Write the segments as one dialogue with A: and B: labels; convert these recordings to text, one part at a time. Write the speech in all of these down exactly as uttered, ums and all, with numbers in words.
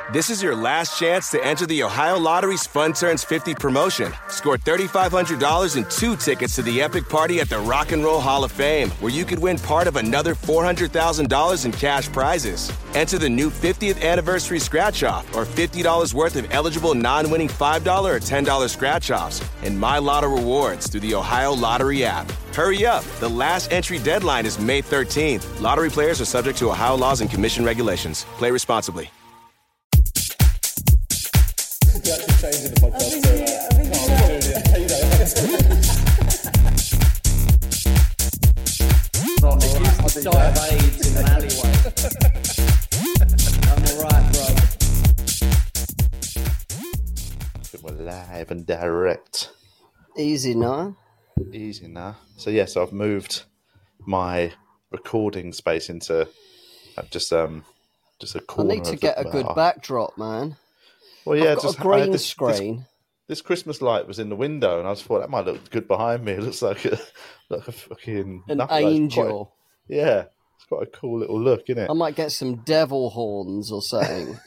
A: This is your last chance to enter the Ohio Lottery's Fun Turns fifty promotion. Score three thousand five hundred dollars and two tickets to the epic party at the Rock and Roll Hall of Fame, where you could win part of another four hundred thousand dollars in cash prizes. Enter the new fiftieth anniversary scratch-off or fifty dollars worth of eligible non-winning five dollars or ten dollars scratch-offs and My Lotto rewards through the Ohio Lottery app. Hurry up. The last entry deadline is May thirteenth. Lottery players are subject to Ohio laws and commission regulations. Play responsibly.
B: You're actually changing the podcast. I think, so, uh, I think no, I'm doing it. You know,
C: Not if you die of AIDS in an alleyway. I'm alright, bro.
D: I think we're live and direct.
C: Easy, no?
D: Easy now. So yes, yeah, so I've moved my recording space into uh, just um just a
C: I
D: corner.
C: need to
D: of
C: get
D: the
C: a good
D: bar.
C: backdrop, man.
D: Well, yeah,
C: I've got
D: just
C: a green
D: I had this,
C: screen.
D: This, this Christmas light was in the window, and I just thought that might look good behind me. It looks like a like a fucking
C: An
D: nothing, like,
C: angel.
D: quite, yeah, it's got a cool little look, isn't it?
C: I might get some devil horns or something.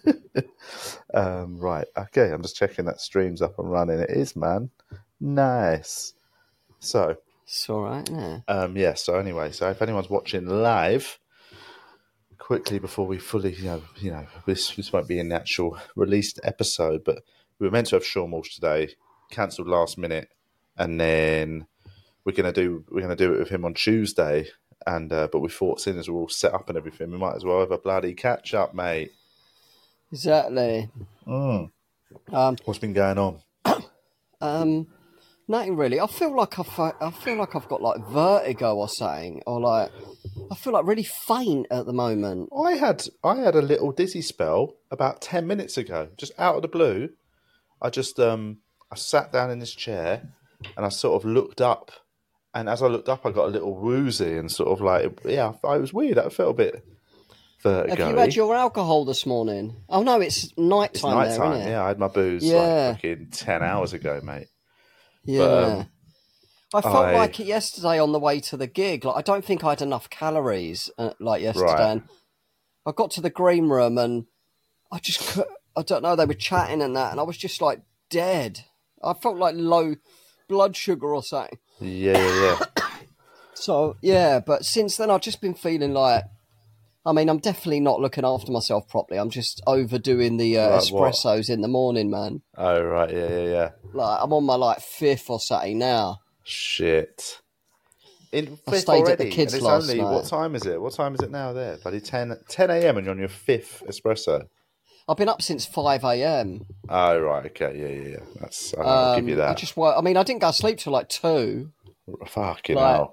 D: um, right, okay. I'm just checking that stream's up and running. It is, man. Nice. So,
C: it's all right, yeah.
D: um, yeah. So anyway, so if anyone's watching live, quickly before we fully, you know, you know, this this won't be an actual released episode, but we were meant to have Sean Walsh today, cancelled last minute, and then we're gonna do we're gonna do it with him on Tuesday, and uh, but we thought, seeing as we're all set up and everything, we might as well have a bloody catch up, mate.
C: Exactly.
D: Mm.
C: Um,
D: What's been going on?
C: um, nothing really. I feel like I've, I feel like I've got like vertigo or something, or like I feel like really faint at the moment.
D: I had I had a little dizzy spell about ten minutes ago, just out of the blue. I just um I sat down in this chair and I sort of looked up, and as I looked up, I got a little woozy and sort of like yeah, it was weird. I felt a bit vertigo.
C: Have you had your alcohol this morning? Oh no, it's night
D: It's
C: time
D: night
C: there,
D: time.
C: isn't it?
D: Yeah, I had my booze
C: Yeah.
D: like fucking ten hours ago, mate.
C: Yeah.
D: But, um,
C: I felt
D: I-
C: like it yesterday on the way to the gig. Like I don't think I had enough calories uh, like yesterday.
D: Right.
C: And I got to the green room and I just cou- I don't know, they were chatting and that, and I was just like dead. I felt like low blood sugar or something.
D: Yeah, yeah, yeah.
C: So yeah, but since then I've just been feeling like, I mean, I'm definitely not looking after myself properly. I'm just overdoing the uh,
D: Like what?
C: espressos in the morning, man.
D: Oh right, yeah, yeah, yeah.
C: Like I'm on my like fifth or something now.
D: Shit. In
C: I
D: fifth
C: stayed at the
D: already,
C: kids'
D: and it's
C: last
D: only
C: night.
D: what time is it? What time is it now? There, bloody ten a.m. and you're on your fifth espresso.
C: I've been up since five a.m.
D: Oh right, okay, yeah, yeah, yeah. That's I'll
C: Um,
D: give you that.
C: I just wo- I mean, I didn't go to sleep till like two.
D: Fucking
C: like-
D: hell.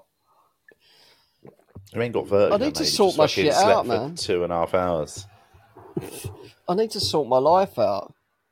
D: You ain't got vertigo.
C: I need to
D: mate. You
C: sort
D: just
C: my
D: fucking
C: shit
D: slept
C: out,
D: for
C: man.
D: Two and a half hours.
C: I need to sort my life out.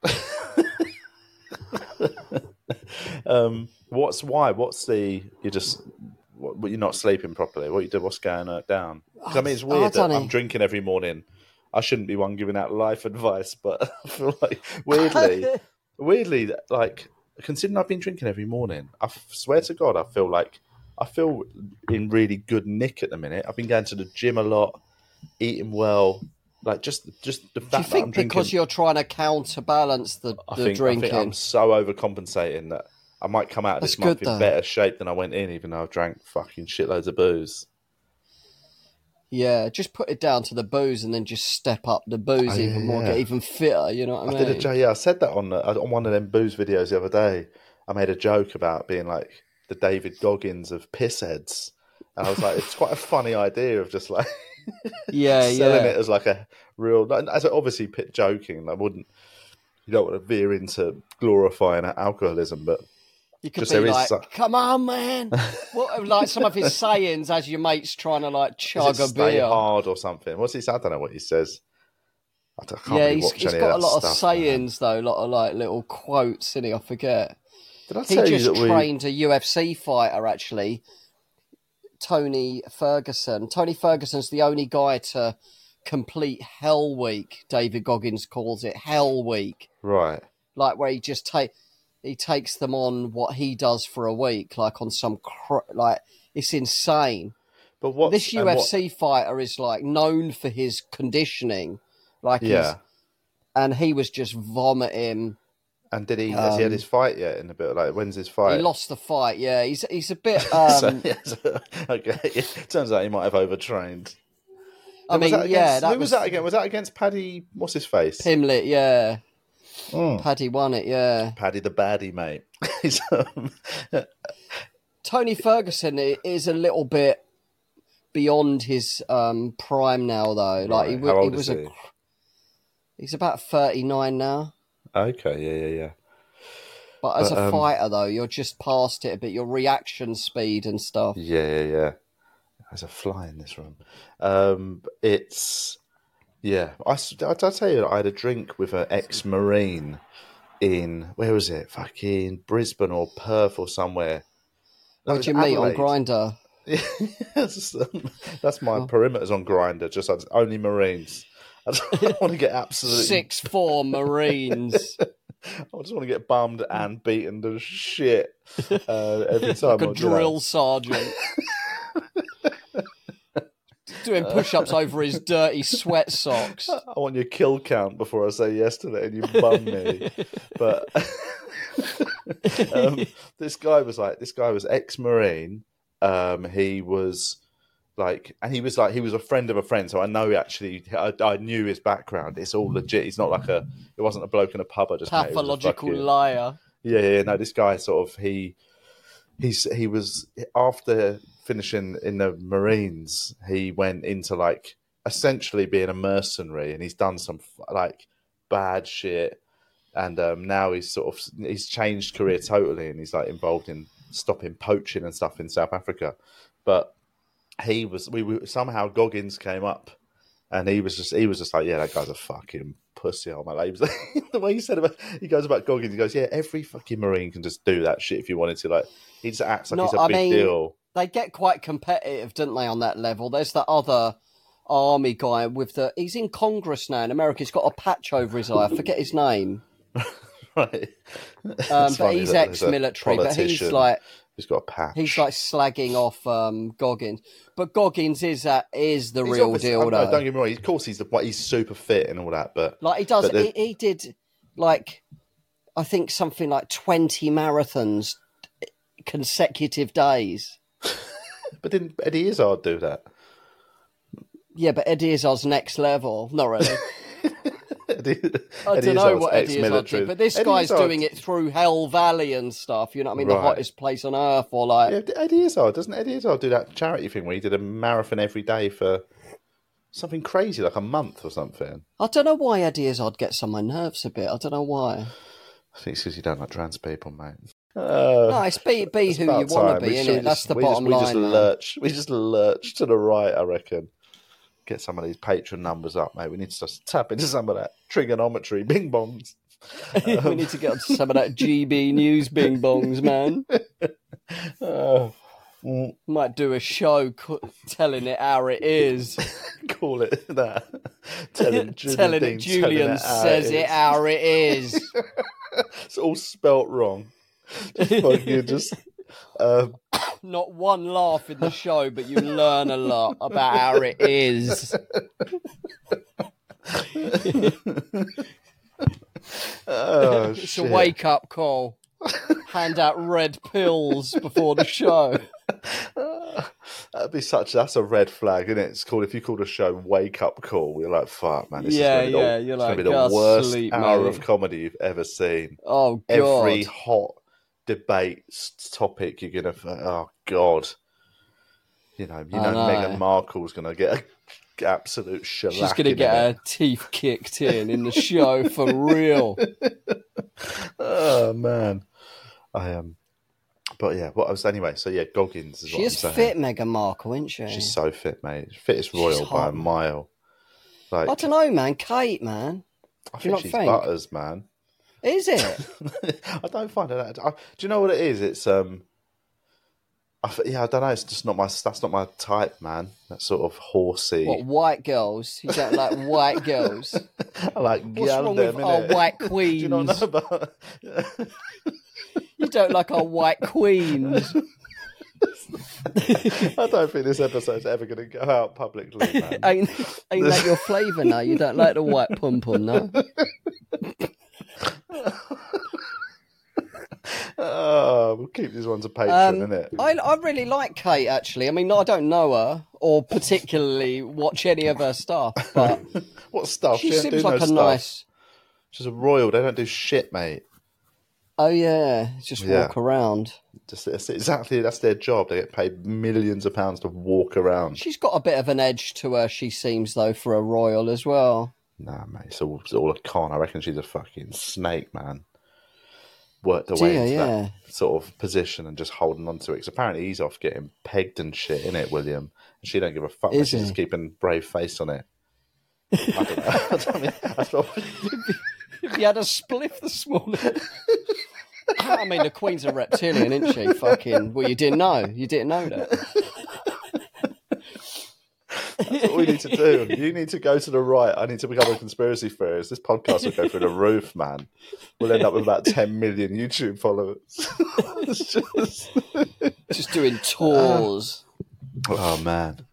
D: Um, what's why? What's the you just? What, what, you're not sleeping properly. What you do? What's going uh, down? 'Cause, I mean, it's
C: I
D: weird that
C: don't
D: I'm
C: know.
D: drinking every morning. I shouldn't be one giving out life advice, but I feel like weirdly, weirdly, like considering I've been drinking every morning, I f- swear to God, I feel like I feel in really good nick at the minute. I've been going to the gym a lot, eating well, like just just the fact
C: Do you
D: that I'm
C: think
D: drinking.
C: because you're trying to counterbalance the,
D: I
C: the
D: think, I
C: drinking?
D: think I'm so overcompensating that I might come out of this
C: That's
D: month
C: good,
D: in
C: though.
D: better shape than I went in, even though I've drank fucking shitloads of booze.
C: Yeah, just put it down to the booze and then just step up the booze
D: Oh,
C: even more,
D: yeah.
C: get even fitter. You know what I,
D: I
C: mean?
D: did a joke. Yeah, I said that on the, on one of them booze videos the other day. I made a joke about being like the David Goggins of pissheads, and I was like, it's quite a funny idea of just like
C: Yeah,
D: selling
C: yeah.
D: it as like a real, as obviously pit joking. I wouldn't, you don't want to veer into glorifying alcoholism, but
C: You could
D: just
C: be
D: there is
C: like,
D: some-
C: "Come on, man!" What, like some of his sayings as your mates trying to like
D: is
C: chug
D: it
C: a
D: stay
C: beer.
D: hard or something? What's he say? I don't know what he says. I, don't- I can't
C: Yeah,
D: really
C: he's,
D: watch
C: he's
D: any
C: got
D: of
C: a
D: that
C: lot of
D: stuff, man.
C: sayings though, a lot of like little quotes in it. I forget.
D: Did I
C: He
D: tell you
C: just
D: that we?
C: trained a U F C fighter, actually, Tony Ferguson. Tony Ferguson's the only guy to complete Hell Week. David Goggins calls it Hell Week,
D: Right.
C: like where he just take he takes them on what he does for a week, like on some cr- like it's insane.
D: But what
C: This U F C fighter is like known for his conditioning, like
D: Yeah.
C: and he was just vomiting.
D: And did he? Has he had his fight yet? In a bit like when's his fight?
C: He lost the fight. Yeah, he's he's a bit. Um,
D: so, yeah, so, okay, it turns out he might have overtrained.
C: I mean,
D: that
C: yeah,
D: against,
C: that
D: who was,
C: was
D: that again? Was that against Paddy? What's his face?
C: Pimlet. Yeah,
D: Mm.
C: Paddy won it. Yeah,
D: Paddy the baddie, mate. He's, um,
C: Tony Ferguson is a little bit beyond his um, prime now, though. Like he,
D: Right. How old
C: he was
D: is
C: a.
D: he?
C: He's about thirty-nine now.
D: Okay, yeah, yeah, yeah.
C: But as
D: But,
C: a
D: um,
C: fighter, though, you're just past it a bit. Your reaction speed and stuff.
D: Yeah, yeah, yeah. There's a fly in this room. Um, it's yeah. I I tell you, I had a drink with an ex-marine in where was it? Fucking Brisbane or Perth or somewhere. No, it
C: Where'd
D: was
C: you meet on
D: Adelaide.
C: Grinder?
D: Yes, um, that's my perimeters on Grinder. Just uh, only Marines. I don't want to get absolutely
C: Six four Marines.
D: I just want to get bummed and beaten to shit uh, every time.
C: Like a
D: I do that.
C: drill sergeant. Doing push-ups over his dirty sweat socks.
D: I want your kill count before I say yes to that, and you bum me. But um, this guy was like, this guy was ex-marine. Um, he was like, and he was like, he was a friend of a friend. So I know he actually, I, I knew his background. It's all legit. He's not like a, it wasn't a bloke in a pub. I just met. It was a
C: Pathological
D: fucking-
C: liar.
D: Yeah, yeah. No, this guy sort of he, he's he was after finishing in the Marines. He went into like essentially being a mercenary, and he's done some like bad shit. And um, now he's sort of he's changed career totally, and he's like involved in stopping poaching and stuff in South Africa. But he was we, we somehow Goggins came up, and he was just he was just like, yeah, that guy's a fucking pussy. Oh my, like, he was like, the way he said about he goes about Goggins, he goes, yeah, every fucking Marine can just do that shit if you wanted to. Like he just acts like
C: No,
D: it's a
C: I
D: big
C: mean,
D: deal.
C: They get quite competitive, don't they, on that level? There's that other army guy with the he's in Congress now in America. He's got a patch over his eye. I forget his name.
D: Right.
C: Um,
D: It's
C: but
D: funny
C: he's
D: that there's a
C: ex-military. But he's
D: politician
C: like
D: who's got a patch.
C: he's like slagging off um, Goggins. But Goggins is uh, is the
D: He's
C: real
D: obviously-
C: deal,
D: I- I-
C: though.
D: Don't get me wrong. Of course, he's the he's super fit and all that. But
C: Like he does,
D: but the-
C: he, he did like I think something like twenty marathons consecutive days.
D: but didn't Eddie Izzard do that?
C: Yeah, but Eddie Izzard's next level. Not really.
D: Eddie,
C: I
D: Eddie
C: don't know
D: Izzard's
C: what Eddie Izzard
D: ex-military.
C: did, but this
D: Eddie
C: guy's
D: Izzard-
C: doing it through Hell Valley and stuff. You know what I mean? The
D: Right.
C: hottest place on earth, or like
D: Yeah, Eddie Izzard doesn't Eddie Izzard do that charity thing where he did a marathon every day for something crazy like a month or something?
C: I don't know why Eddie Izzard gets on my nerves a bit. I don't know why.
D: I think it's because you don't like trans people, mate. Uh,
C: No, it's be be
D: it's
C: who you
D: about
C: want
D: time.
C: to
D: We
C: be,
D: should
C: innit? That's
D: just-
C: the
D: we
C: bottom
D: just, We
C: line.
D: just
C: man.
D: lurch. We just lurch to the right, I reckon. Get some of these Patreon numbers up, mate. We need to just tap into some of that trigonometry, bing bongs.
C: we need to get onto some of that G B News bing bongs, man.
D: Uh, mm,
C: Might do a show co- telling it how it is.
D: call it that. Telling Julian,
C: telling
D: Dean,
C: it Julian
D: it how
C: says
D: it
C: it
D: is.
C: how it is.
D: It's all spelt wrong. Just fucking just. Um,
C: Not one laugh in the show, but you learn a lot about how it is.
D: oh,
C: It's
D: shit.
C: a wake up call. Hand out red pills before the show.
D: That'd be such. That's a red flag, isn't it? It's called if you called a show "Wake Up Call." You're like, "Fuck, man, this
C: Yeah,
D: is gonna be
C: yeah,
D: the,
C: you're
D: it's gonna
C: like,
D: be the
C: "Go
D: worst
C: sleep,
D: hour
C: mate."
D: of comedy you've ever seen."
C: Oh, God.
D: Every hot debate s- topic you're gonna. f- Oh God, you know, you
C: I
D: know,
C: know.
D: Meghan Markle's gonna get a absolute shellac.
C: She's going to get her teeth kicked in in the show for real.
D: Oh man, I am. Um, but yeah, what I was anyway. So yeah, Goggins is
C: She
D: what
C: is
D: I'm saying.
C: fit, Meghan Markle, isn't she?
D: She's so fit, mate. Fittest royal
C: She's
D: by a
C: hot.
D: mile. Like
C: I don't know, man. Kate, man.
D: I
C: do you
D: think
C: not
D: she's
C: think?
D: butters, man.
C: Is it?
D: I don't find her that. I, do you know what it is? It's um, I, f- yeah, I don't know. It's just not my. That's not my type, man. That sort of horsey.
C: What, white girls? You don't like white girls?
D: I like.
C: What's
D: gal
C: wrong
D: them,
C: with our
D: innit?
C: white
D: Do you not
C: queens?
D: know about?
C: You don't like our white queens?
D: I don't think this episode's ever going to go out publicly, man.
C: ain't ain't that your flavour now? You don't like the white pom pom, no?
D: Oh, we'll keep these ones a patron,
C: Um,
D: innit?
C: I, I really like Kate, actually. I mean, I don't know her or particularly watch any of her stuff, but
D: What stuff?
C: she
D: don't
C: seems
D: do
C: like
D: no
C: a
D: stuff.
C: nice...
D: She's a royal. They don't do shit, mate.
C: Oh, yeah, just
D: Yeah.
C: walk around.
D: Just it's exactly that's their job. They get paid millions of pounds to walk around.
C: She's got a bit of an edge to her, she seems, though, for a royal as well.
D: Nah, mate, it's all, it's all a con. I reckon she's a fucking snake, man. Worked her
C: Dear,
D: way into
C: yeah.
D: that sort of position and just holding on to it. Because apparently he's off getting pegged and shit, innit, William? And she don't give a fuck.
C: Is
D: She's
C: he?
D: just keeping brave face on it. I don't know. I, don't mean, I thought,
C: If you had a spliff this morning... I mean, the Queen's a reptilian, isn't she? Fucking... Well, you didn't know. You didn't know that.
D: that's what we need to do. You need to go to the right. I need to become a conspiracy theorist. This podcast will go through the roof, man. We'll end up with about ten million YouTube followers. It's just...
C: Just doing tours.
D: Oh, man.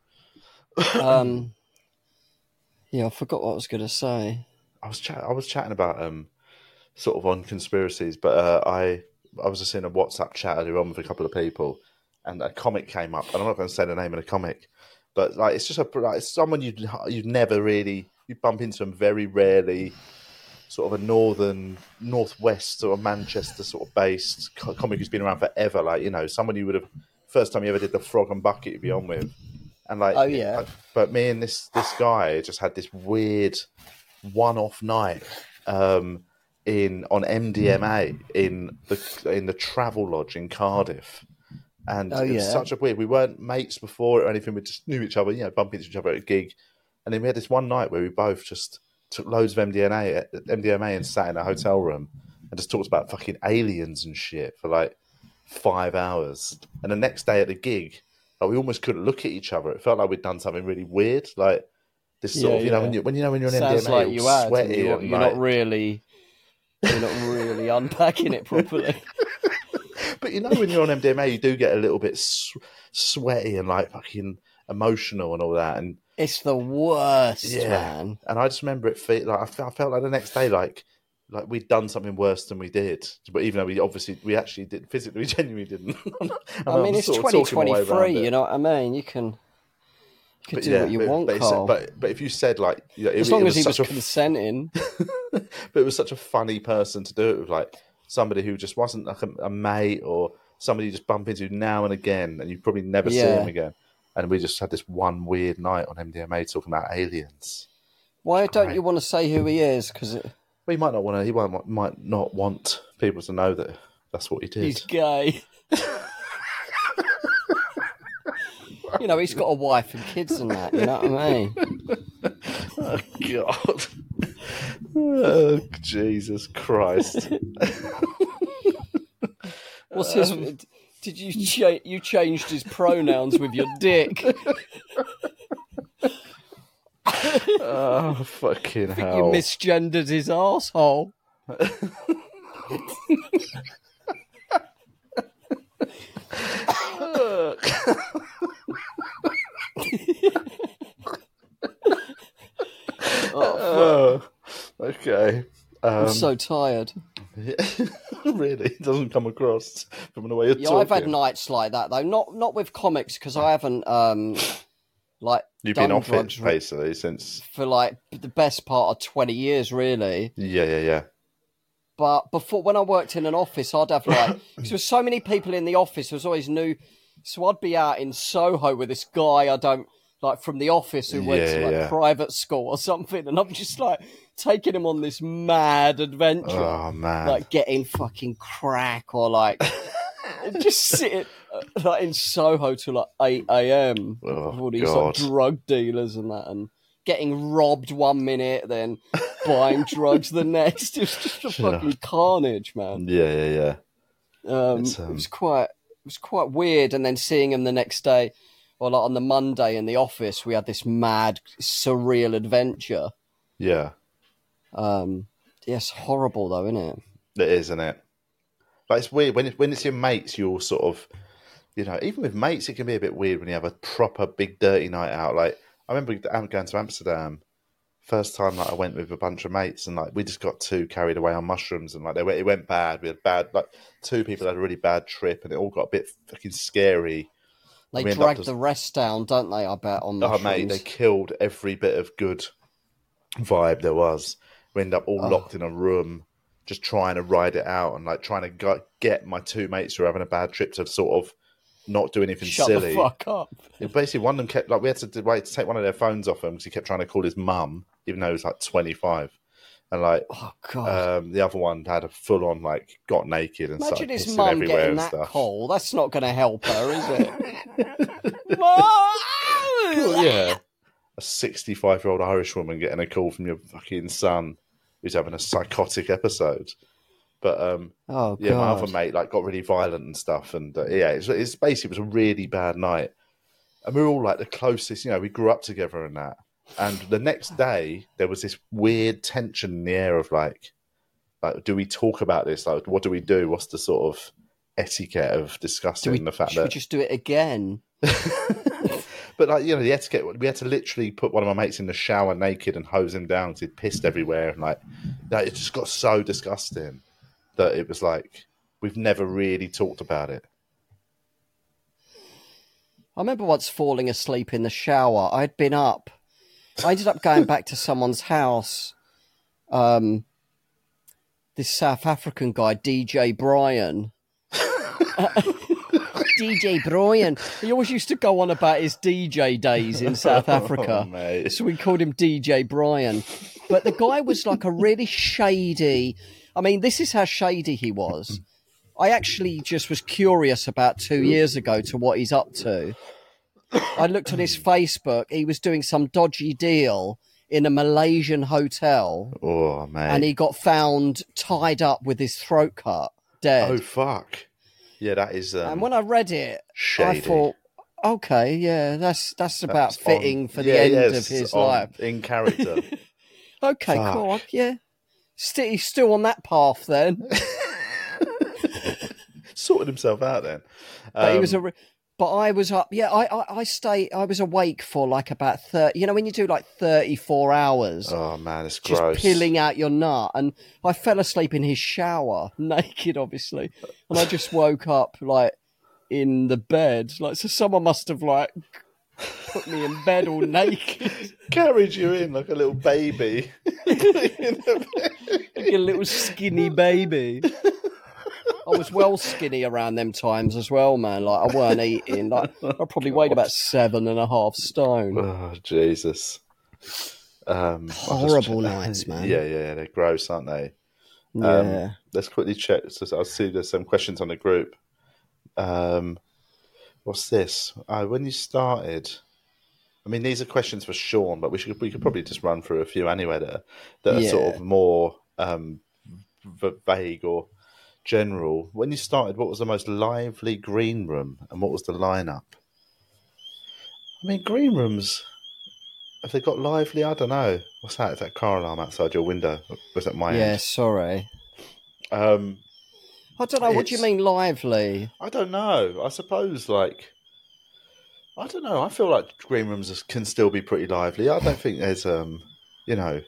C: Um, yeah, I forgot what I was going to say.
D: I was chat- I was chatting about um sort of on conspiracies, but uh, I I was just in a WhatsApp chat earlier on with a couple of people, and a comic came up, and I'm not going to say the name of the comic, but like it's just a like, it's someone you'd you'd never really you bump into them very rarely, sort of a northern northwest or Manchester sort of based co- comic who's been around forever, like you know someone you would have first time you ever did the Frog and Bucket you'd be on with, and like
C: Oh, yeah.
D: but me and this this guy just had this weird one-off night um, in on M D M A in the in the Travel Lodge in Cardiff, and
C: Oh,
D: it was
C: yeah.
D: such a weird. We weren't mates before or anything. We just knew each other, you know, bumping into each other at a gig, and then we had this one night where we both just took loads of M D M A, M D M A, and sat in a hotel room and just talked about fucking aliens and shit for like five hours. And the next day at the gig, like, we almost couldn't look at each other. It felt like we'd done something really weird, like. This sort
C: Yeah,
D: of, you know,
C: yeah.
D: when you when you know when you're in
C: Sounds
D: M D M A,
C: like
D: all
C: you had. and
D: sweaty
C: You're,
D: and
C: you're
D: like,
C: not really... You're not really unpacking it properly.
D: but you know, when you're on M D M A, you do get a little bit s- sweaty and like fucking emotional and all that. And
C: It's the worst,
D: yeah,
C: man.
D: and I just remember it. Feel like I felt, I felt like the next day, like like we'd done something worse than we did. But even though we obviously we actually did physically, we genuinely didn't. And
C: I mean,
D: I'm
C: it's
D: sort of
C: twenty
D: talking my way around
C: twenty-three,
D: it.
C: you know what I mean? You can, you can
D: But
C: do
D: yeah,
C: what you
D: but,
C: want,
D: but, it's-
C: Carl.
D: but but if you said like, you know, it,
C: as
D: it
C: long as
D: was
C: he was
D: such a
C: consenting.
D: but it was such a funny person to do it with, like somebody who just wasn't like a, a mate or somebody you just bump into now and again, and you probably never see
C: Yeah.
D: him again. And we just had this one weird night on M D M A talking about aliens.
C: Why don't
D: great.
C: you want to say who he is? Because
D: Well, he might not want to. He might, might not want people to know that that's what he did.
C: he's gay. You know, he's got a wife and kids and that, you know what I mean?
D: Oh God! Oh, Jesus Christ!
C: What's his...
D: Um,
C: Did you cha- you changed his pronouns with your dick?
D: Oh fucking
C: You
D: hell!
C: misgendered his arsehole.
D: Oh, okay. Um,
C: I'm so tired.
D: really, it doesn't come across from the way you're
C: Yeah,
D: talking.
C: I've had nights like that though. Not not with comics because I haven't um like
D: You've
C: done
D: been off
C: drugs
D: it basically since.
C: for like the best part of twenty years, really.
D: Yeah, yeah, yeah.
C: But before, when I worked in an office, I'd have like because there were so many people in the office. There was always new, so I'd be out in Soho with this guy I don't like from the office who went to
D: Yeah,
C: like
D: yeah.
C: private school or something, and I'm just like taking him on this mad adventure.
D: Oh man!
C: Like getting fucking crack or like just sitting uh, like in Soho till like eight a.m.
D: Oh,
C: with all these
D: God.
C: like drug dealers and that, and getting robbed one minute, then buying drugs the next. It was just a
D: Yeah.
C: fucking carnage, man.
D: yeah, yeah, yeah.
C: Um,
D: It's, um,
C: It was quite, it was quite weird. And then seeing him the next day, or like on the Monday in the office, we had this mad, surreal adventure.
D: Yeah,
C: Um, yes, horrible though, isn't it?
D: it is, isn't it? Like it's weird when it, when it's your mates. You'll sort of, you know, even with mates, it can be a bit weird when you have a proper big dirty night out. Like I remember going to Amsterdam, first time like I went with a bunch of mates, and like we just got too carried away on mushrooms, and like they went, it went bad. We had bad, like two people had a really bad trip, and it all got a bit fucking scary.
C: They
D: we
C: drag
D: just,
C: the rest down, don't they? I bet on mushrooms.
D: Oh mate, they killed every bit of good vibe there was. We ended up all oh. locked in a room, just trying to ride it out, and like trying to go, get my two mates who were having a bad trip to sort of not do anything
C: Shut
D: silly.
C: Shut the fuck up.
D: It basically, one of them kept like we had to wait to take one of their phones off him because he kept trying to call his mum, even though he was like twenty-five. And like,
C: oh god,
D: um, the other one had a full on like got naked and
C: imagine
D: started
C: his
D: pissing
C: mum
D: everywhere
C: getting
D: and
C: that
D: stuff.
C: call. That's not going to help her, is it?
D: Yeah, a sixty-five-year-old Irish woman getting a call from your fucking son who's having a psychotic episode. But um,
C: oh,
D: yeah,
C: God.
D: my other mate like got really violent and stuff, and uh, yeah, it's, it's basically it was a really bad night, and we were all like the closest. You know, we grew up together and that. And the next day, there was this weird tension in the air of like, like, do we talk about this? Like, what do we do? What's the sort of etiquette of discussing
C: we,
D: the fact
C: should
D: that
C: we just do it again?
D: But like, you know, the etiquette, we had to literally put one of my mates in the shower naked and hose him down because he'd pissed everywhere, and like, like it just got so disgusting that it was like we've never really talked about it.
C: I remember once falling asleep in the shower. I'd been up. I ended up going back to someone's house. Um, this South African guy, D J Brian. uh, D J Brian. He always used to go on about his D J days in South Africa.
D: Oh,
C: so we called him D J Brian. But the guy was like a really shady... I mean, this is how shady he was. I actually just was curious about two years ago to what he's up to. I looked on his Facebook. He was doing some dodgy deal in a Malaysian hotel.
D: Oh, man.
C: And he got found tied up with his throat cut, dead.
D: Oh, fuck. Yeah, that is... Um,
C: and when I read it,
D: shady.
C: I thought, okay, yeah, that's that's about
D: that's
C: fitting
D: on,
C: for the
D: yeah,
C: end
D: yes,
C: of his
D: on,
C: life.
D: In character.
C: Okay,
D: fuck.
C: cool. Yeah. Still, he's still on that path then.
D: Sorted himself out then.
C: But
D: um,
C: he was a... Re- But I was up, yeah, I, I, I stayed, I was awake for like about thirty, you know, when you do like thirty-four hours.
D: Oh man, it's
C: just
D: gross.
C: Peeling out your nut. And I fell asleep in his shower, naked, obviously. And I just woke up like in the bed. Like, so someone must have like put me in bed all naked.
D: Carried you in like a little baby.
C: Like a little skinny baby. I was well skinny around them times as well, man. Like, I weren't eating. Like, I probably weighed about seven and a half stone.
D: Oh, Jesus. Um,
C: Horrible nights, man.
D: Yeah, yeah, they're gross, aren't they?
C: Yeah.
D: Um, let's quickly check. So I'll see there's some questions on the group. Um, what's this? Uh, when you started... I mean, these are questions for Sean, but we should we could probably just run through a few anyway that are, that are
C: Yeah.
D: sort of more um, v- vague or... general. When you started, what was the most lively green room and what was the lineup? I mean, green rooms, have they got lively? I don't know. What's that? Is that car alarm outside your window? Or was that my
C: Yeah,
D: end?
C: sorry.
D: Um,
C: I don't know. What do you
D: it's-
C: mean lively?
D: I don't know. I suppose, like, I don't know. I feel like green rooms can still be pretty lively. I don't think there's, um, you know,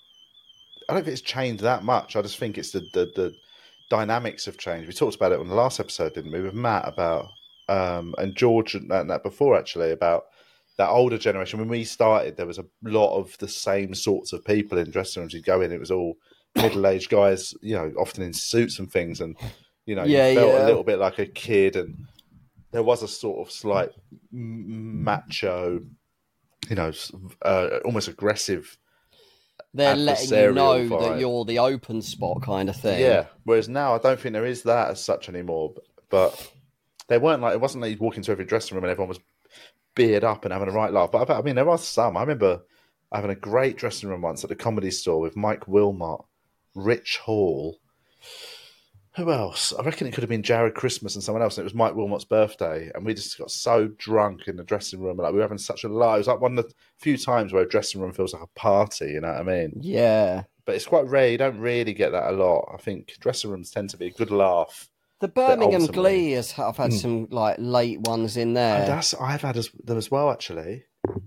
D: I don't think it's changed that much. I just think it's the, the, the dynamics have changed. We talked about it on the last episode, didn't we, with Matt about um, and George and that, and that before actually about that older generation. When we started, there was a lot of the same sorts of people in dressing rooms. You'd go in, it was all middle-aged guys, you know, often in suits and things, and you know,
C: Yeah,
D: you felt
C: yeah.
D: a little bit like a kid, and there was a sort of slight m- macho, you know, uh, almost aggressive.
C: They're letting you know
D: adversarial vibe.
C: that you're the open spot kind of thing.
D: Yeah. Whereas now, I don't think there is that as such anymore. But they weren't like it wasn't like you'd walk into every dressing room and everyone was beard up and having a right laugh. But I, I mean, there are some. I remember having a great dressing room once at the Comedy Store with Mike Wilmot, Rich Hall. Who else? I reckon it could have been Jared Christmas and someone else. And it was Mike Wilmot's birthday, and we just got so drunk in the dressing room. Like we were having such a laugh. It was like one of the few times where a dressing room feels like a party. You know what I mean?
C: Yeah.
D: But it's quite rare. You don't really get that a lot. I think dressing rooms tend to be a good laugh.
C: The Birmingham
D: ultimately-
C: Glee has I've had some like late ones in
D: And
C: there.
D: that's I've had as, them as well, actually.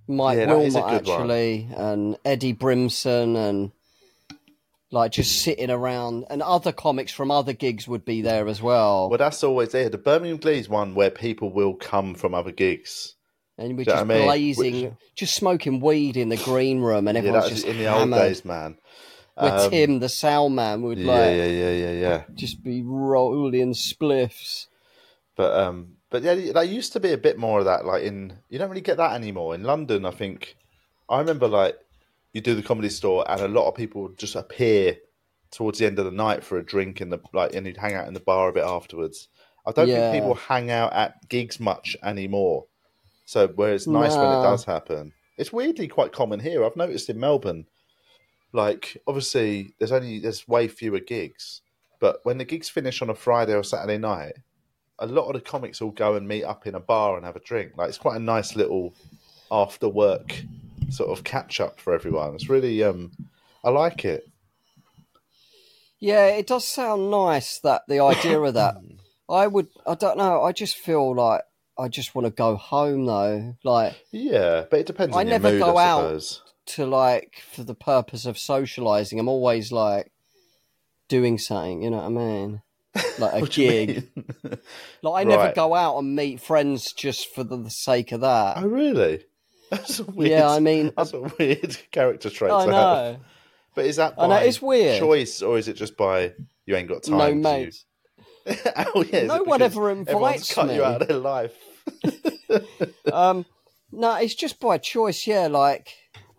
C: Mike
D: Yeah, that is a
C: Wilmot
D: good one.
C: actually, and Eddie Brimson, and like just sitting around, and other comics from other gigs would be there as well.
D: Well, that's always there. The Birmingham Glee's one where people will come from other gigs.
C: And we're
D: Do you know
C: just
D: what I mean?
C: blazing,
D: Which-
C: just smoking weed in the green room, and
D: Yeah,
C: everyone's
D: that was
C: just
D: in the
C: hammered.
D: old days, man.
C: Where
D: Um,
C: Tim, the sound man, would
D: Yeah,
C: like
D: yeah, yeah, yeah, yeah.
C: just be rolling spliffs.
D: But um, but yeah, there used to be a bit more of that. Like in, you don't really get that anymore in London. I think I remember like you do the Comedy Store, and a lot of people would just appear towards the end of the night for a drink in the like, and you'd hang out in the bar a bit afterwards. I don't
C: Yeah.
D: think people hang out at gigs much anymore. So where it's nice when it
C: No.
D: does happen. It's weirdly quite common here. I've noticed in Melbourne, like obviously there's only there's way fewer gigs, but when the gigs finish on a Friday or Saturday night, a lot of the comics will go and meet up in a bar and have a drink. Like it's quite a nice little after work sort of catch up for everyone. It's really um I like it.
C: Yeah, it does sound nice, that the idea of that. I would, I don't know, I just feel like I just want to go home though. Like,
D: Yeah, but it depends
C: I
D: on your
C: never
D: mood,
C: go
D: I
C: out.
D: suppose.
C: to like, for the purpose of socialising, I'm always like doing something, you know what I mean? Like a
D: What do you
C: gig.
D: mean?
C: Like, I never
D: Right.
C: go out and meet friends just for the sake of that.
D: Oh really? That's a weird.
C: Yeah, I mean,
D: that's a weird character trait
C: I
D: to have.
C: know.
D: But is that
C: I
D: by
C: know, it's weird.
D: choice, or is it just by you ain't got time?
C: No
D: 'cause you-
C: mates.
D: oh yeah, is
C: No
D: it
C: one
D: because
C: ever
D: everyone's
C: invites
D: cut
C: me.
D: you out of their life.
C: Um, no, it's just by choice. Yeah, like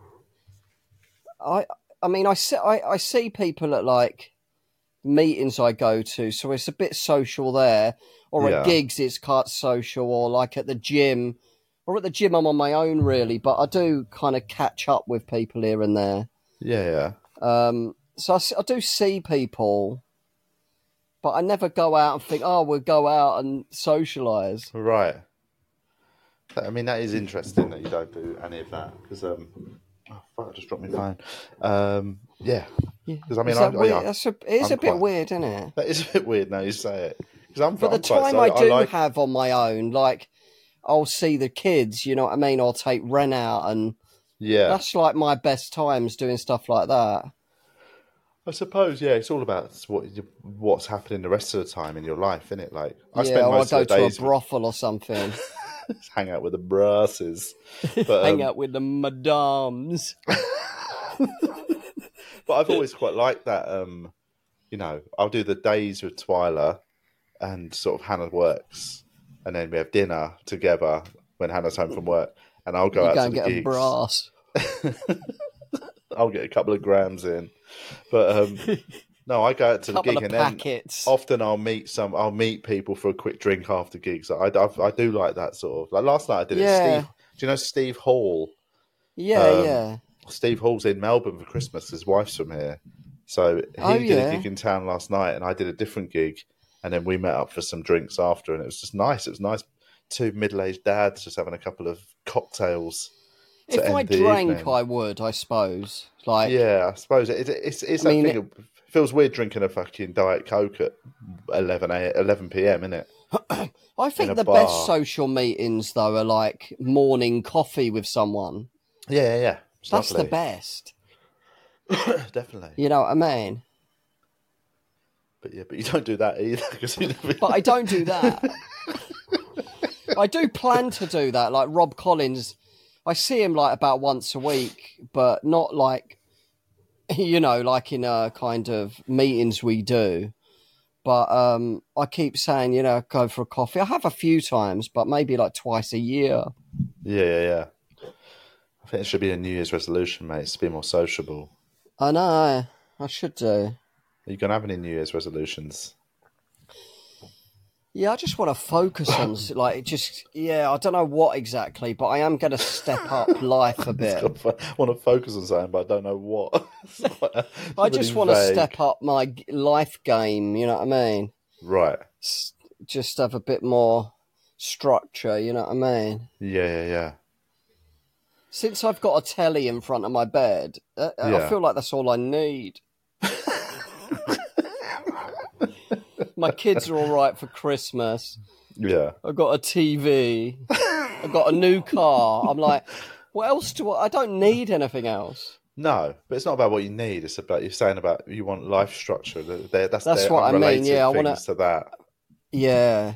C: I, I mean, I see, I, I see people at like meetings I go to, so it's a bit social there. Or
D: Yeah.
C: at gigs, it's quite social. Or like at the gym, or at the gym, I'm on my own really. But I do kind of catch up with people here and there.
D: Yeah, yeah.
C: Um, so I, s- I do see people, but I never go out and think, oh, we'll go out and socialise.
D: Right. I mean, that is interesting that you don't do any of that because um, oh fuck, I just dropped my phone. Um, yeah, because I mean,
C: Is that
D: I,
C: weird?
D: I,
C: That's a, it is
D: I'm
C: a bit
D: quite-
C: weird, isn't it?
D: that is a bit weird now you say it. Because I'm,
C: But
D: I'm
C: the
D: quite
C: time
D: so-
C: I do
D: like,
C: have on my own, like, I'll see the kids, you know what I mean? I'll take Ren out, and
D: yeah,
C: that's like my best times doing stuff like that.
D: I suppose, yeah, it's all about what you, what's happening the rest of the time in your life, isn't it? Like, I
C: yeah,
D: spend
C: or I
D: most
C: go
D: of the
C: to a
D: days
C: brothel or something,
D: hang out with the brasses. But,
C: hang
D: um,
C: out with the madams.
D: but I've always quite liked that. Um, you know, I'll do the days with Twyla, and sort of Hannah works, and then we have dinner together when Hannah's home from work, and I'll go
C: You
D: out
C: go
D: to
C: and
D: the
C: get a
D: gigs.
C: brass.
D: I'll get a couple of grams in, but um, no, I go out to the
C: Couple
D: gig,
C: of
D: and then
C: packets.
D: often I'll meet some. I'll meet people for a quick drink after gigs. I, I, I do like that sort of. Like last night, I did
C: Yeah.
D: it. Steve, do you know Steve Hall?
C: Yeah,
D: um,
C: yeah.
D: Steve Hall's in Melbourne for Christmas. His wife's from here, so he
C: Oh,
D: did
C: yeah.
D: a gig in town last night, and I did a different gig, and then we met up for some drinks after, and it was just nice. It was nice, two middle-aged dads just having a couple of cocktails. to
C: If I
D: end the
C: drank,
D: evening.
C: I would, I suppose. Like,
D: Yeah, I suppose it, it, it's it's
C: I
D: that
C: mean,
D: thing. It, feels weird drinking a fucking Diet Coke at eleven p.m. Isn't it?
C: I think
D: in a
C: the
D: bar.
C: best social meetings, though, are like morning coffee with someone.
D: Yeah, yeah, yeah. It's
C: That's
D: lovely.
C: the best.
D: Definitely.
C: You know what I mean?
D: But yeah, but you don't do that either. 'cause you never...
C: But I don't do that. I do plan to do that. Like Rob Collins, I see him like about once a week, but not like, you know, like in a kind of meetings we do. But um, I keep saying, you know, go for a coffee. I have a few times, but maybe like twice a year.
D: Yeah, yeah, yeah. I think it should be a New Year's resolution, mate. It's to be more sociable.
C: I know. I should do.
D: Are you gonna have any New Year's resolutions?
C: Yeah, I just want to focus on, like, just, yeah, I don't know what exactly, but I am going to step up life a bit.
D: I want to focus on something, but I don't know what. It's quite- it's
C: I
D: really
C: just want to
D: vague.
C: step up my g- life game, you know what I mean?
D: Right.
C: S- Just have a bit more structure, you know what I mean?
D: Yeah, yeah, yeah.
C: Since I've got a telly in front of my bed, uh,
D: Yeah.
C: I feel like that's all I need. My kids are all right for Christmas.
D: Yeah.
C: I've got a T V. I've got a new car. I'm like, What else do I? I don't need anything else.
D: No, but it's not about what you need. It's about you're saying about you want life structure. They're, that's
C: That's
D: they're
C: what I mean.
D: unrelated
C: Yeah, I
D: things
C: want
D: to that.
C: Yeah.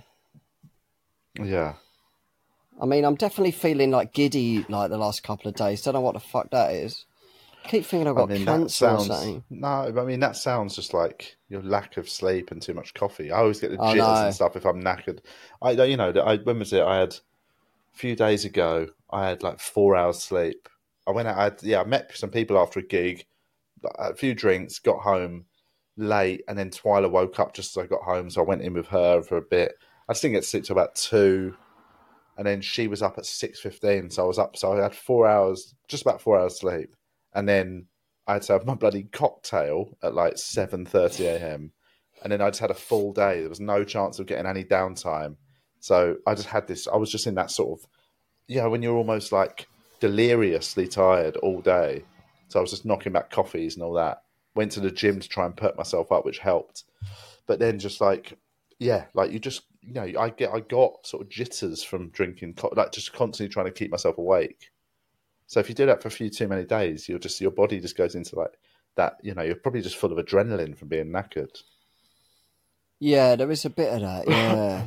D: Yeah.
C: I mean, I'm definitely feeling like giddy like the last couple of days. Don't know what the fuck that is. I keep thinking I've got
D: I mean, that
C: cancer
D: sounds,
C: or something.
D: No, I mean that sounds just like your lack of sleep and too much coffee. I always get the
C: Oh,
D: jitters
C: no.
D: and stuff if I'm knackered. I, you know, I when was it? I had a few days ago. I had like four hours sleep. I went out. I had, yeah, I met some people after a gig, a few drinks, got home late, and then Twyla woke up just as I got home, so I went in with her for a bit. I just didn't get to sleep till about two, and then she was up at six fifteen, so I was up. So I had four hours, just about four hours sleep, and then I had to have my bloody cocktail at like seven thirty a.m. And then I just had a full day. There was no chance of getting any downtime. So I just had this, I was just in that sort of, you know, when you're almost like deliriously tired all day. So I was just knocking back coffees and all that. Went to the gym to try and perk myself up, which helped. But then just like, yeah, like you just, you know, I get, I got sort of jitters from drinking, co- like just constantly trying to keep myself awake. So if you do that for a few too many days, you'll just your body just goes into like that. You know, you're probably just full of adrenaline from being knackered.
C: Yeah, there is a bit of that. Yeah,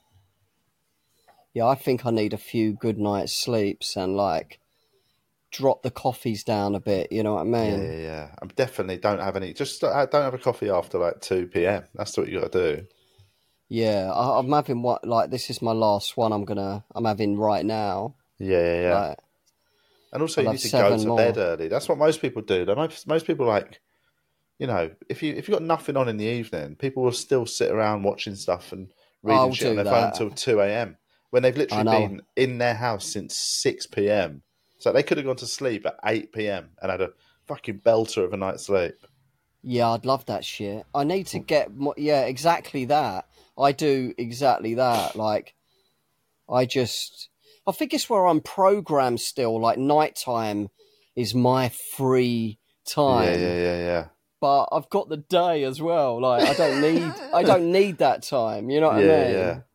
C: yeah. I think I need a few good nights' sleeps and like drop the coffees down a bit. You know what I mean?
D: Yeah, yeah, yeah. I definitely don't have any. Just don't have a coffee after like two p.m. That's what you got to do.
C: Yeah, I, I'm having what like this is my last one. I'm gonna I'm having right now.
D: Yeah, yeah, yeah.
C: Like,
D: and also,
C: I'll
D: you
C: have
D: need to
C: seven
D: go to
C: more.
D: bed early. That's what most people do. They- Most most people like, you know, if you if you got nothing on in the evening, people will still sit around watching stuff and reading
C: I'll
D: shit on
C: do
D: their phone
C: that.
D: until two a.m. when they've literally
C: I know.
D: been in their house since six p.m. So they could have gone to sleep at eight p.m. and had a fucking belter of a night's sleep.
C: Yeah, I'd love that shit. I need to get more, yeah, exactly that. I do exactly that. Like, I just, I think it's where I'm programmed still. Like, nighttime is my free time.
D: Yeah, yeah, yeah, yeah.
C: But I've got the day as well. Like, I don't need, I don't need that time. You know what
D: yeah,
C: I mean?
D: yeah.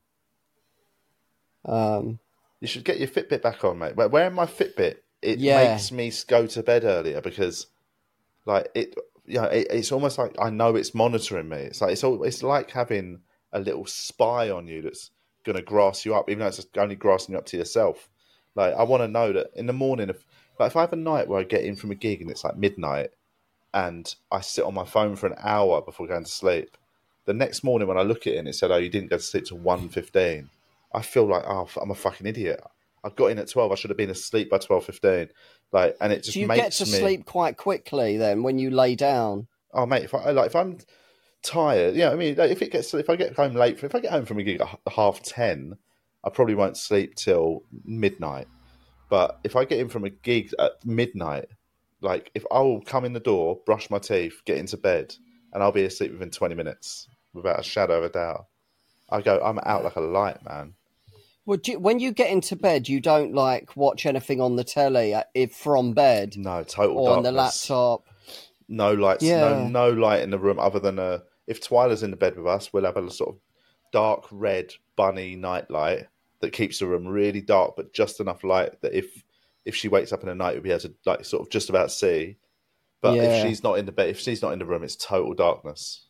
C: Um,
D: You should get your Fitbit back on, mate. Where- Wearing my Fitbit, it
C: Yeah.
D: makes me go to bed earlier because, like, it, you know, it, it's almost like I know it's monitoring me. It's like it's all, it's like having a little spy on you that's going to grass you up, even though it's just only grassing you up to yourself. Like, I want to know that in the morning, if like if I have a night where I get in from a gig and it's like midnight, and I sit on my phone for an hour before going to sleep, the next morning when I look at it and it said, "Oh, you didn't go to sleep till one fifteen," I feel like, oh, I'm a fucking idiot. I got in at twelve. I should have been asleep by twelve fifteen. Like, and it just
C: do you
D: makes
C: get to
D: me...
C: sleep quite quickly then when you lay down?
D: Oh, mate, if I like, if I'm tired, you know, I mean, like, if it gets, if I get home late, if I get home from a gig at half ten, I probably won't sleep till midnight. But if I get in from a gig at midnight, like, if I will come in the door, brush my teeth, get into bed, and I'll be asleep within twenty minutes, without a shadow of a doubt. I go, I'm out like a light, man.
C: Well, do you, when you get into bed, you don't like watch anything on the telly uh, if from bed
D: No, total
C: or on the
D: darkness.
C: laptop.
D: No lights,
C: Yeah.
D: no no light in the room other than a. If Twyla's in the bed with us, we'll have a sort of dark red bunny night light that keeps the room really dark, but just enough light that if if she wakes up in the night, we'll be able to like sort of just about see. But
C: Yeah.
D: if she's not in the bed, if she's not in the room, it's total darkness.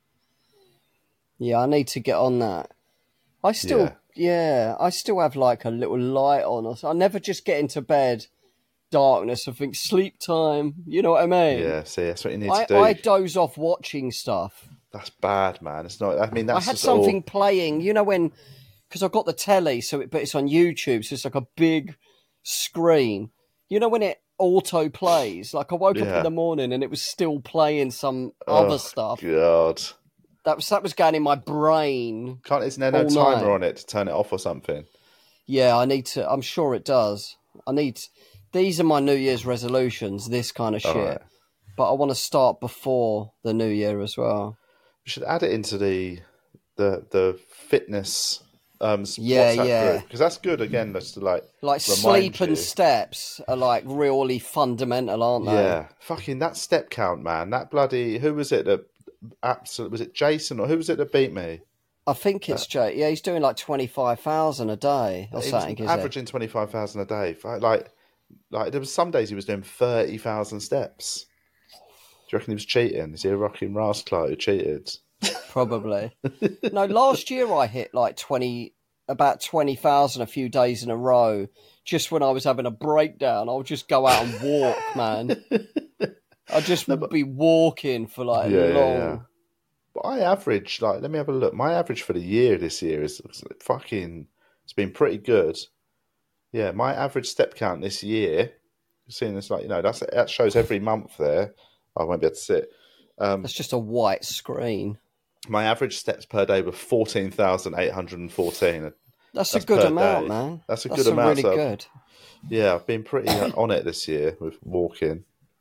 C: Yeah, I need to get on that. I still,
D: Yeah.
C: yeah, I still have like a little light on. Or so I never just get into bed, darkness. I think sleep time. You know what I mean?
D: Yeah, see, that's what you need
C: I,
D: to do.
C: I doze off watching stuff.
D: That's bad, man. It's not. I mean, that's
C: I had
D: just
C: something
D: all...
C: playing. You know when, because I've got the telly, so it, but it's on YouTube, so it's like a big screen. You know when it auto plays? Like I woke up
D: Yeah.
C: in the morning and it was still playing some
D: Oh,
C: other stuff.
D: God.
C: That was that was going in my brain.
D: Can't isn't there no
C: all
D: timer
C: night.
D: on it to turn it off or something?
C: Yeah, I need to. I'm sure it does. I need. These are my New Year's resolutions. This kind of shit.
D: Alright.
C: But I want to start before the New Year as well.
D: We should add it into the the the fitness um
C: Yeah,
D: WhatsApp
C: yeah.
D: group because that's good again. Just to like
C: Like
D: remind
C: sleep
D: you.
C: and steps are like really fundamental, aren't they?
D: Yeah, fucking that step count, man. That bloody who was it that absolutely was it Jason or who was it that beat me?
C: I think it's Jay. Yeah, he's doing like twenty five thousand a day or
D: He
C: something.
D: was
C: Is it?
D: averaging twenty five thousand a day. Like Like there was some days he was doing thirty thousand steps. Do you reckon he was cheating? Is he a rocking rascal who cheated?
C: Probably. No, last year I hit like twenty, about twenty thousand a few days in a row. Just when I was having a breakdown, I would just go out and walk, man. I'd just no, but... be walking for like
D: yeah,
C: long.
D: Yeah, yeah. But I average, like, let me have a look. My average for the year this year is fucking, it's been pretty good. Yeah, my average step count this year, seeing this, like, you know, that's that shows every month there. I won't be able to sit. Um,
C: That's just a white screen.
D: My average steps per day were fourteen thousand eight hundred fourteen.
C: That's, that's a good amount, day. man.
D: That's a
C: that's
D: good
C: a
D: amount.
C: Really
D: so
C: good.
D: Yeah, I've been pretty on it this year with walking.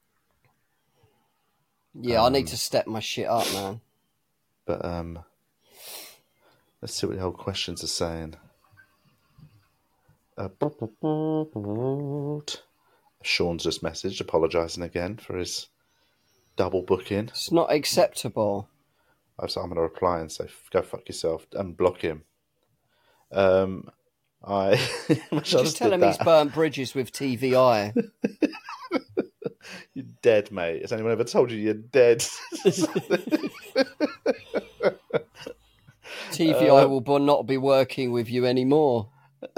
C: Yeah,
D: um,
C: I need to step my shit up, man.
D: But um, let's see what the whole questions are saying. Uh, Sean's just messaged, apologising again for his double booking.
C: It's not acceptable.
D: So I'm going to reply and say, "Go fuck yourself," and block him. Um, I
C: just tell him that. He's burnt bridges with T V I.
D: You're dead, mate. Has anyone ever told you you're dead?
C: T V I um, will not be working with you anymore.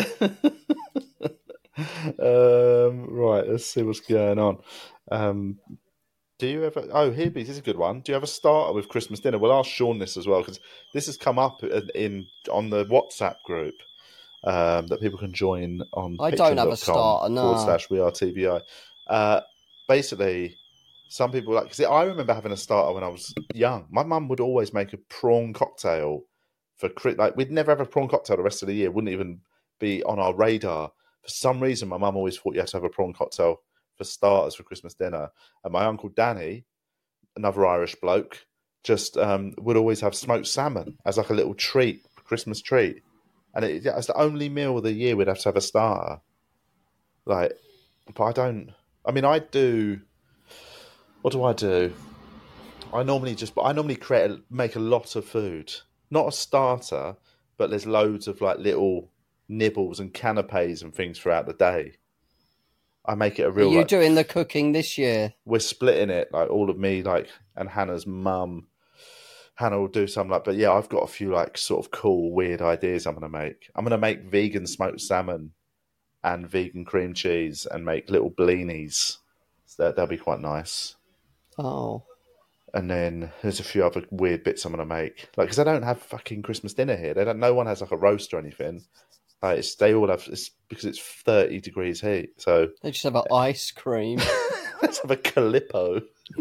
D: um, right, let's see what's going on. Um, do you ever... Oh, here, this is a good one. Do you have a starter with Christmas dinner? We'll ask Sean this as well, because this has come up in, in on the WhatsApp group um, that people can join on.
C: I don't have a starter, no.
D: Forward slash we are T V I. Uh, basically, some people like... Because I remember having a starter when I was young. My mum would always make a prawn cocktail for... Like, we'd never have a prawn cocktail the rest of the year. It wouldn't even be on our radar. For some reason, my mum always thought you had to have a prawn cocktail for starters for Christmas dinner. And my uncle Danny, another Irish bloke, just um, would always have smoked salmon as like a little treat, Christmas treat. And it, it's the only meal of the year we'd have to have a starter. Like, but I don't... I mean, I do... What do I do? I normally just... I normally create a, make a lot of food. Not a starter, but there's loads of like little nibbles and canapes and things throughout the day. I make it a real...
C: Are you
D: like,
C: doing the cooking this year?
D: We're splitting it, like all of me, like, and Hannah's mum. Hannah will do some, like, but yeah, I've got a few like sort of cool, weird ideas I'm going to make. I'm going to make vegan smoked salmon and vegan cream cheese and make little blinis. So that, that'll be quite nice.
C: Oh.
D: And then there's a few other weird bits I'm going to make. Like, because they don't have fucking Christmas dinner here. They don't. No one has like a roast or anything. Like, it's, they all have, it's because it's thirty degrees heat. So
C: they just have an ice cream.
D: Let's have a Calippo.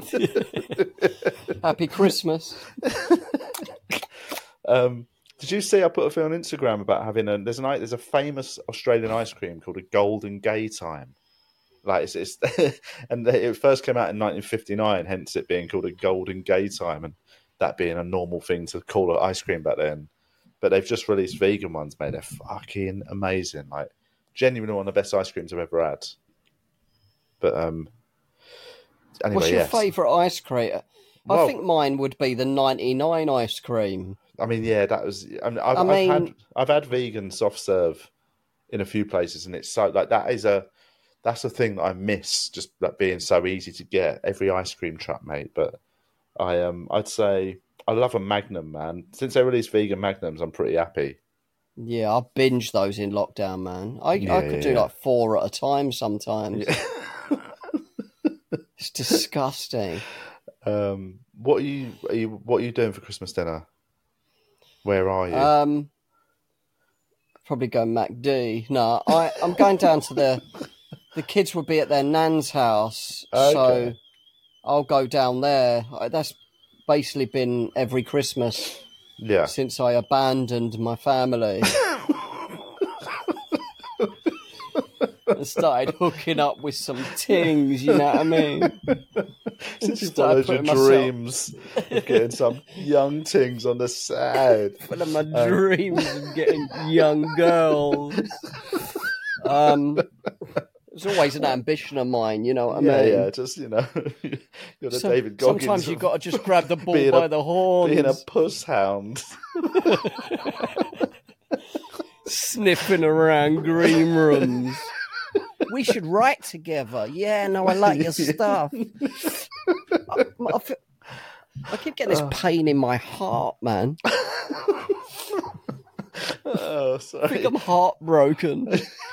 C: Happy Christmas.
D: um, did you see I put a thing on Instagram about having a, there's, an, there's a famous Australian ice cream called a Golden Gay Time. Like it's, it's and it first came out in nineteen fifty-nine, hence it being called a Golden Gay Time, and that being a normal thing to call an ice cream back then. But they've just released vegan ones, mate. They're fucking amazing. Like, genuinely one of the best ice creams I've ever had. But um, anyway,
C: what's your
D: yes.
C: favourite ice cream?
D: Well,
C: I think mine would be the ninety-nine ice cream.
D: I mean, yeah, that was. I mean, I've,
C: I mean,
D: I've had I've had vegan soft serve in a few places, and it's so like that is a. That's the thing that I miss, just that being so easy to get. Every ice cream truck, mate. But I um, I'd say I love a Magnum, man. Since they released vegan Magnums, I'm pretty happy.
C: Yeah, I binge those in lockdown, man. I
D: yeah,
C: I could do
D: yeah.
C: like four at a time sometimes.
D: Yeah.
C: It's disgusting.
D: Um, what are you, are you? What are you doing for Christmas dinner? Where are you?
C: Um, probably go MacD. No, I I'm going down to the. The kids will be at their nan's house,
D: okay.
C: So I'll go down there. That's basically been every Christmas
D: yeah.
C: since I abandoned my family. And started hooking up with some tings, you know what I mean?
D: Since you followed your myself... dreams of getting some young tings on the side.
C: One of my um... dreams of getting young girls. Um... It's always an ambition of mine, you know what I
D: yeah,
C: mean?
D: Yeah, just, you know, you're the
C: so,
D: David Goggins.
C: Sometimes you've got to just grab the bull by
D: a,
C: the horns.
D: Being a puss hound.
C: Sniffing around green rooms. We should write together. Yeah, no, I like your stuff. I, I, feel, I keep getting this pain in my heart, man.
D: Oh, sorry.
C: I think I'm heartbroken.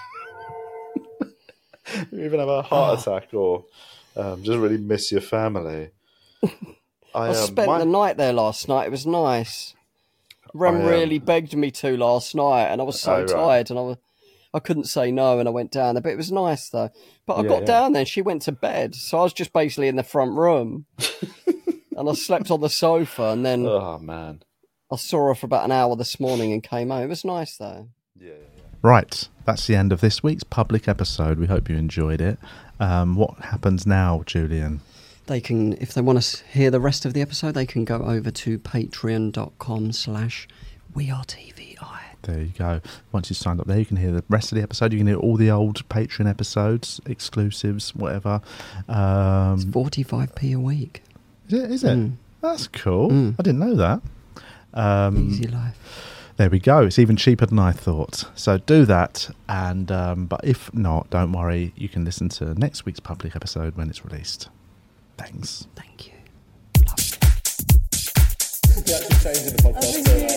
D: You even have a heart attack or um, just really miss your family. I,
C: I
D: um,
C: spent
D: my...
C: the night there last night. It was nice. Rem
D: I, um...
C: really begged me to last night, and I was so
D: oh, right.
C: tired, and I was, I couldn't say no, and I went down there. But it was nice, though. But I
D: yeah,
C: got
D: yeah.
C: down there, and she went to bed, so I was just basically in the front room. And I slept on the sofa, and then
D: oh, man.
C: I saw her for about an hour this morning and came home. It was nice, though.
D: Yeah, yeah, yeah.
E: Right, that's the end of this week's public episode. We hope you enjoyed it. Um, what happens now, Julian?
C: They can, if they want to hear the rest of the episode, they can go over to patreon.com slash we are TVI.
E: There you go. Once you've signed up there, you can hear the rest of the episode. You can hear all the old Patreon episodes, exclusives, whatever. Um,
C: It's forty-five p a week.
E: Is it? Is it?
C: Mm.
E: That's cool.
C: Mm.
E: I didn't know that. Um,
C: Easy life.
E: There we go. It's even cheaper than I thought. So do that. And um, but if not, don't worry. You can listen to next week's public episode when it's released. Thanks.
C: Thank you.
B: The actual change in the podcast. So, uh,